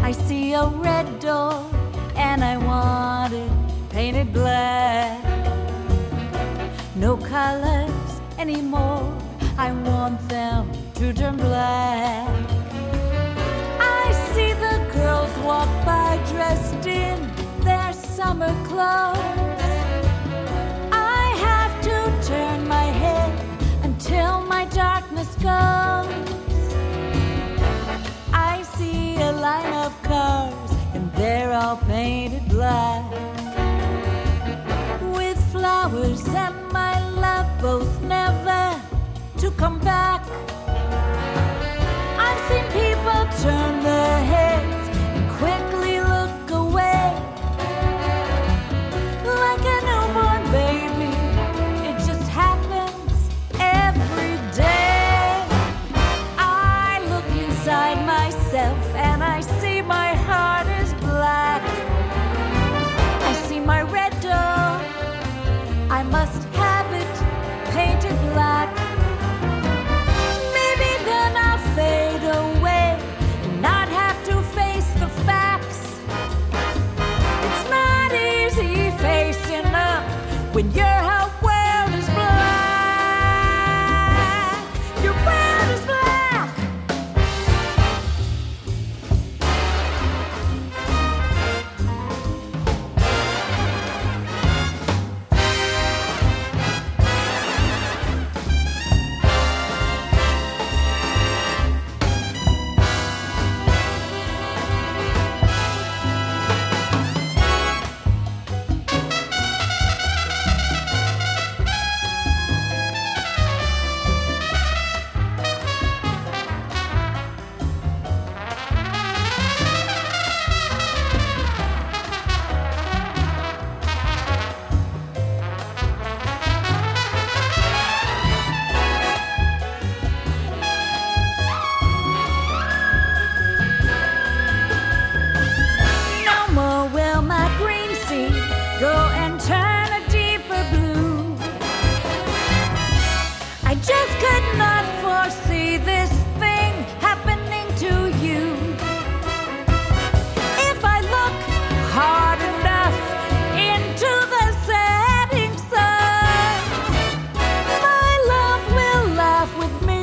I see a red door and I want it painted black. No colors anymore, I want them to turn black. I see the girls walk by dressed in their summer clothes. I have to turn my head until my darkness goes. I see a line of cars and they're all painted black, with flowers and my love both never to come back. I've seen people turn their heads and quickly look away, like a newborn baby. It just happens every day. I look inside myself and I see my heart is black. I see my red door, I must have it painted black. Maybe then I'll fade away and not have to face the facts. It's not easy facing up when your whole world is black. Your world is black. No more will my green sea go and turn a deeper blue. I just could not foresee this thing happening to you. If I look hard enough into the setting sun, my love will laugh with me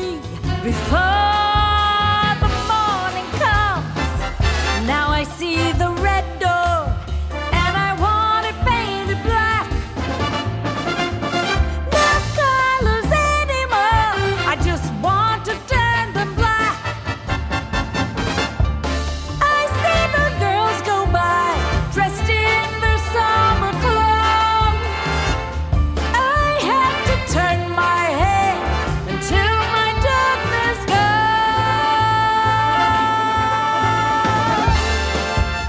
before the morning comes. Now I see the red door and I want it painted black. No colors anymore, I just want to turn them black. I see the girls go by dressed in their summer clothes. I have to turn my head until my darkness goes.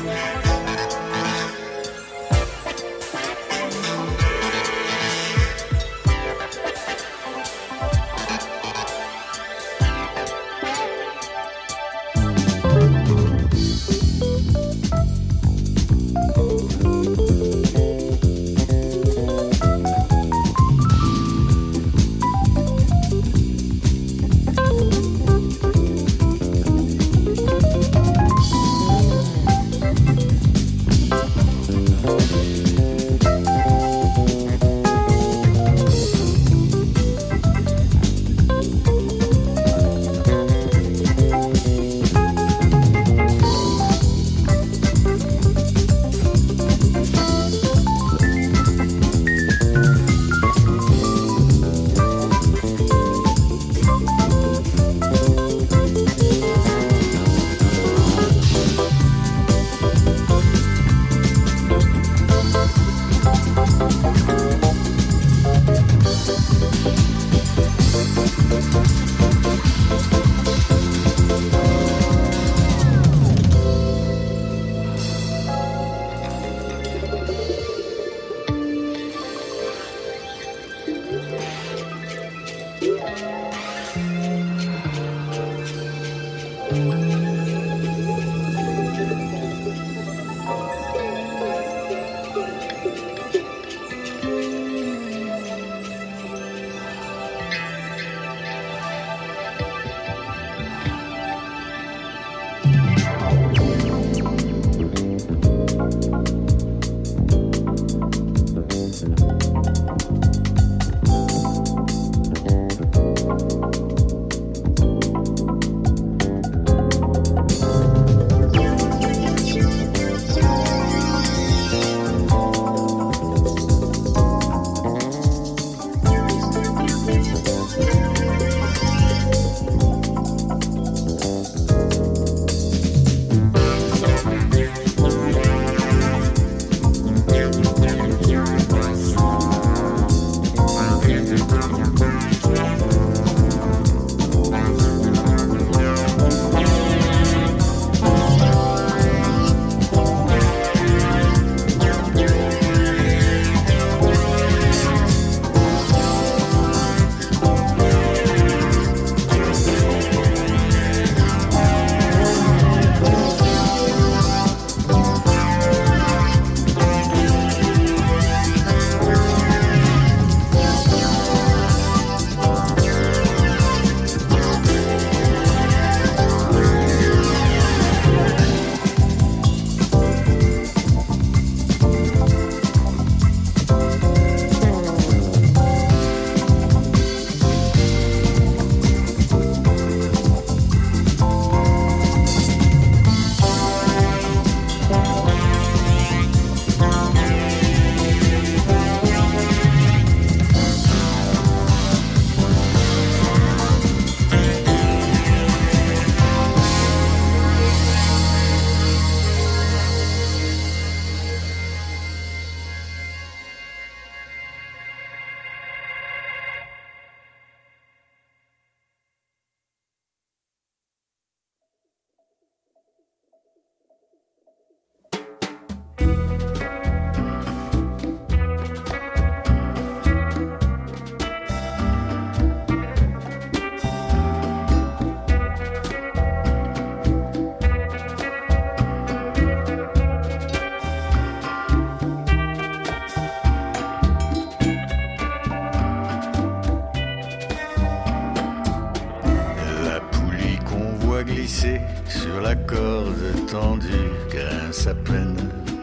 Glisser sur la corde tendue grince à peine,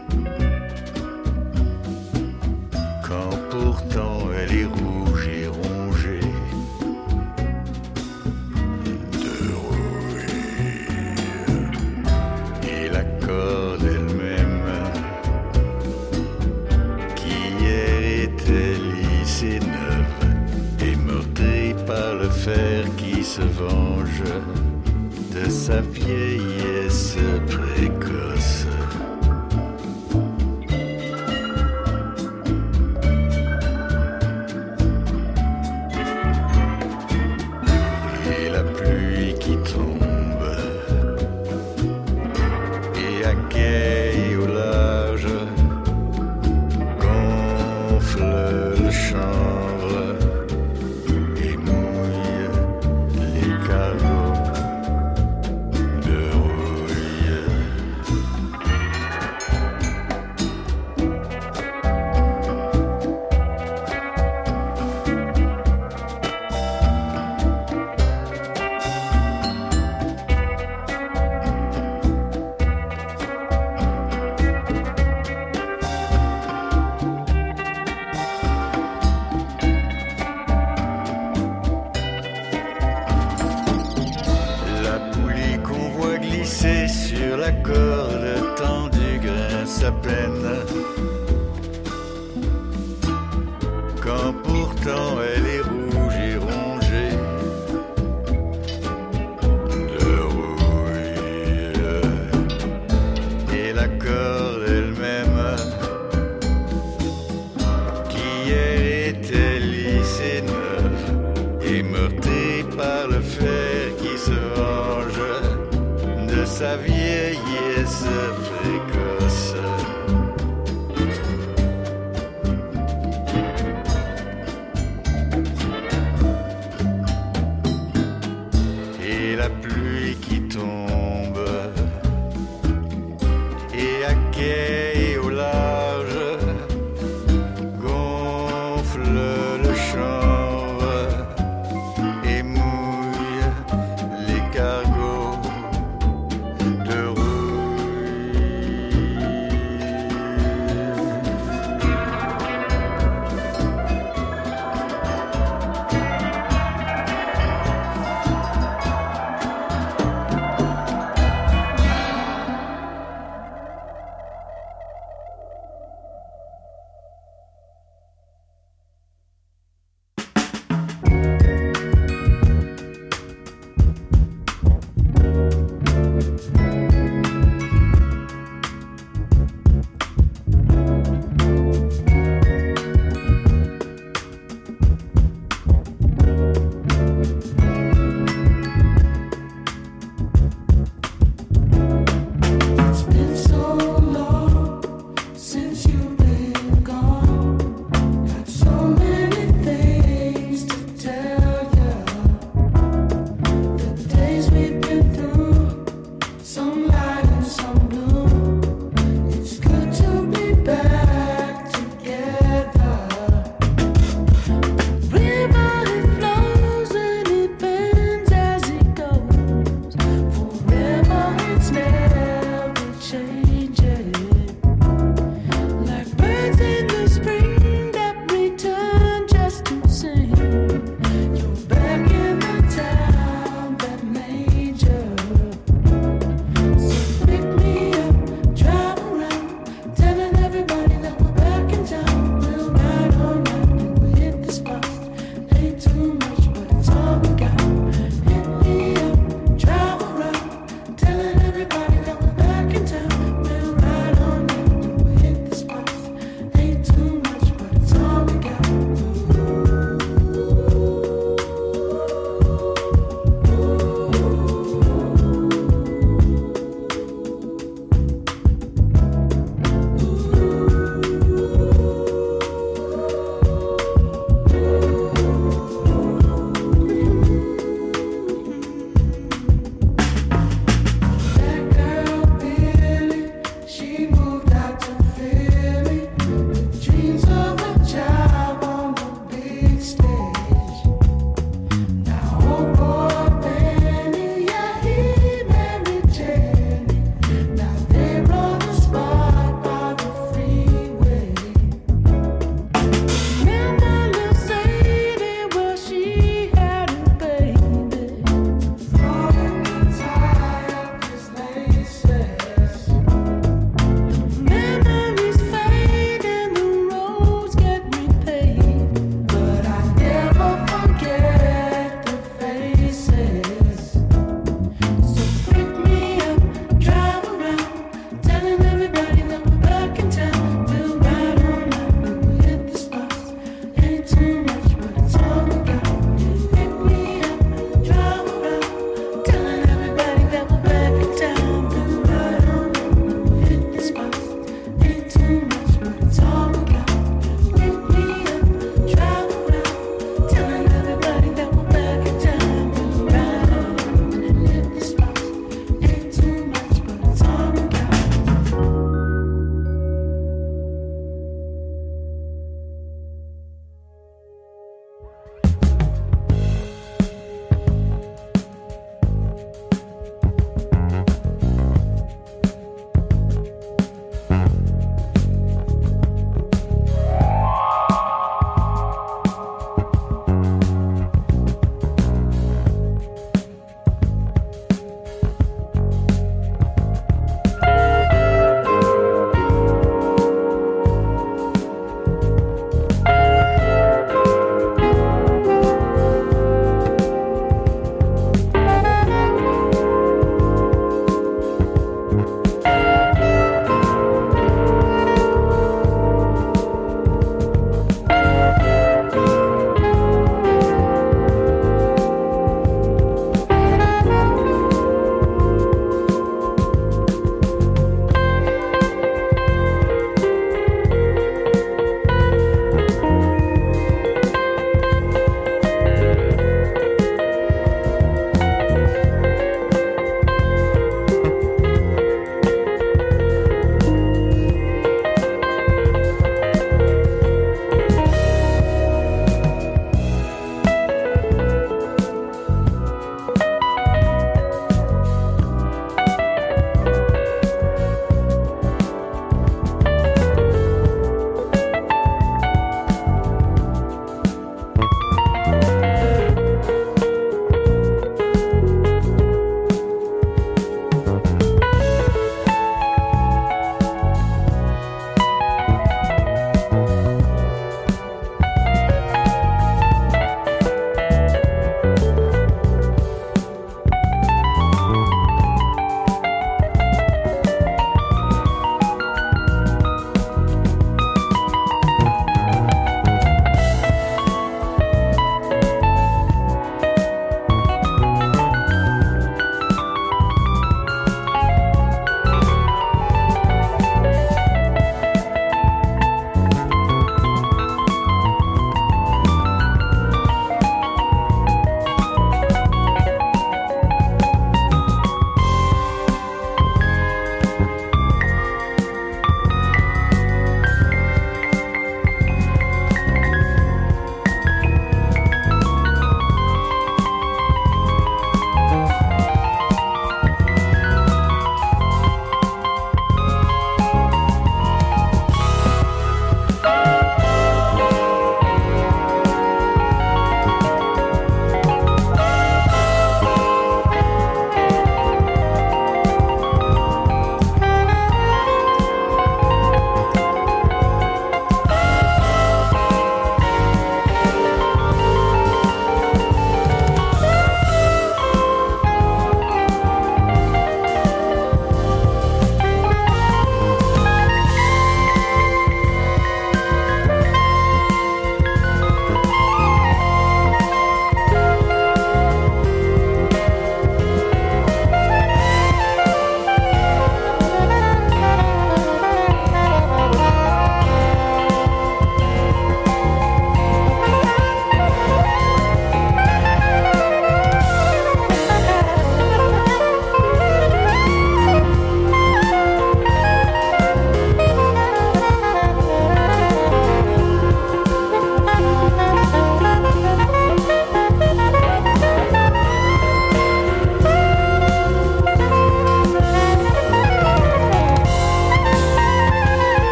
quand pourtant elle est rouge et rongée de rouille. Et la corde elle-même, qui hier était lisse et neuve, est meurtrie par le fer qui se venge de sa vieillesse précoce. Et la pluie qui tombe, et à quai et au large gonfle le chanvre et mouille les cargos de rouille. La poulie qu'on voit glisser sur la corde tendue grince à peine, quand pourtant elle est rouge et rongée de rouille. Et la corde elle-même, qui hier était lisse et neuve, et meurtrie par le fer qui se venge de sa vieillesse précoce. Et la pluie qui tombe, et à quai et au large gonfle le chanvre et mouille les cargos de rouille.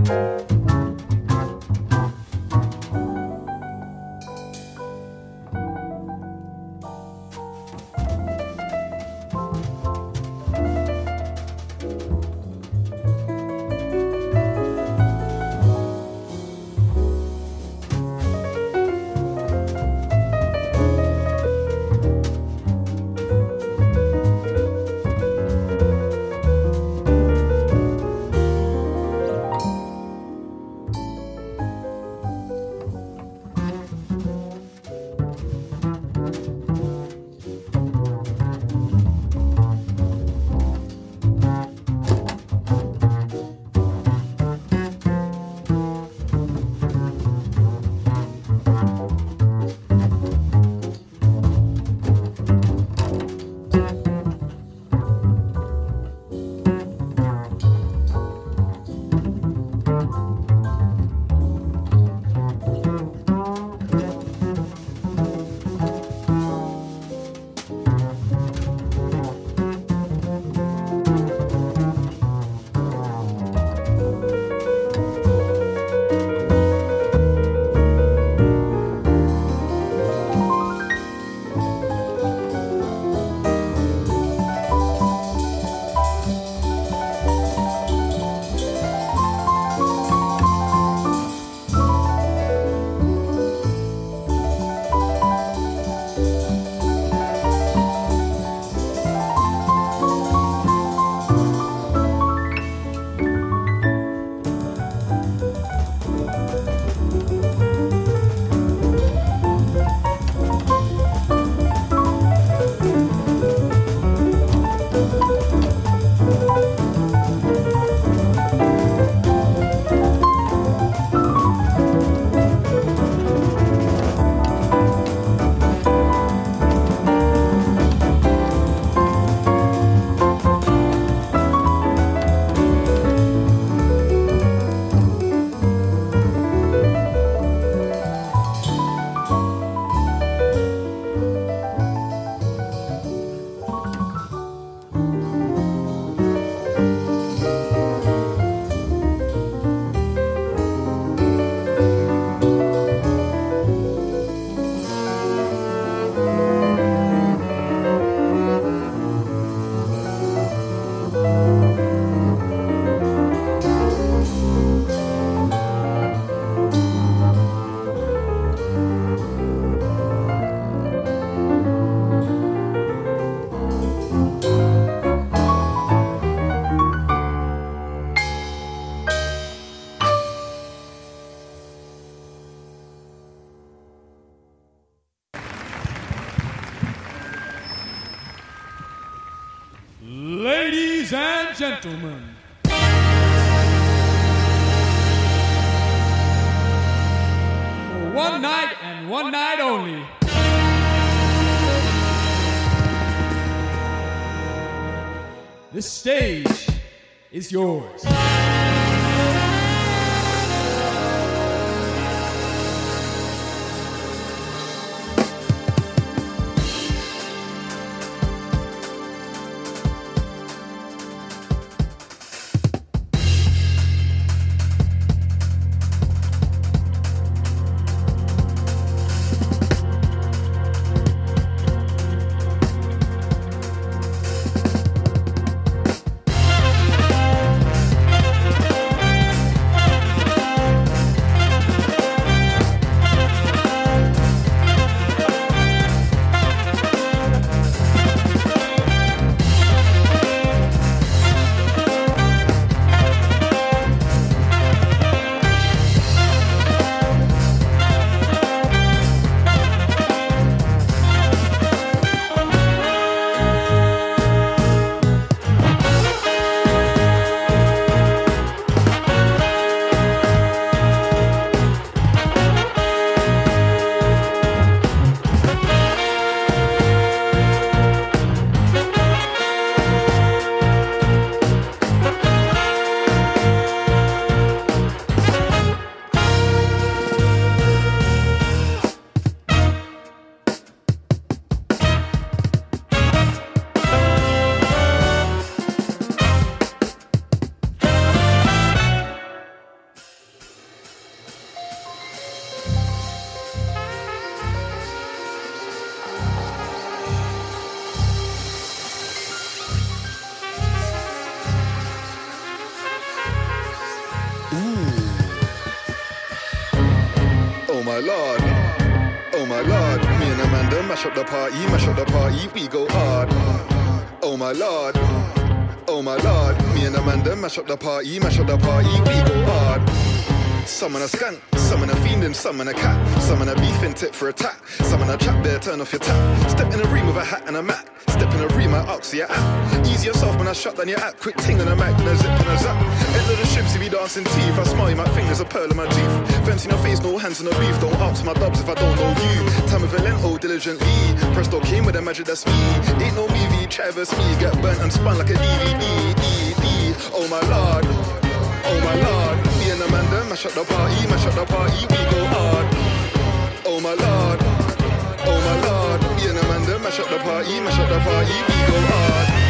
Ladies and gentlemen, for one night and one night only, this stage is yours. my lord, oh my lord. Me and Amanda mash up the party, we go hard. Oh my lord, oh my lord. Me and Amanda mash up the party, we go hard. Some on a skunk, some on a fiendin', some on a cat, some on a beefing tip for a tat, some on a trap there, turn off your tap. Step in a room with a hat and a mat, step in a room, I ox your app. Ease yourself when I shut down your app, quick ting on a Mac, no zip and a zap. End of the ships, you be dancing teeth, I smile, you might think there's a pearl in my teeth. Fence in your face, no hands on the beef, don't ask my dubs if I don't know you. Time of Valento, diligently, Presto came with a magic that's me. Ain't no movie, Travis me, get burnt and spun like a DVD. Oh my lord, oh my lord. Me and Amanda mash up the party, we go hard. Oh my lord, oh my lord. Me and Amanda mash up the party, we go hard.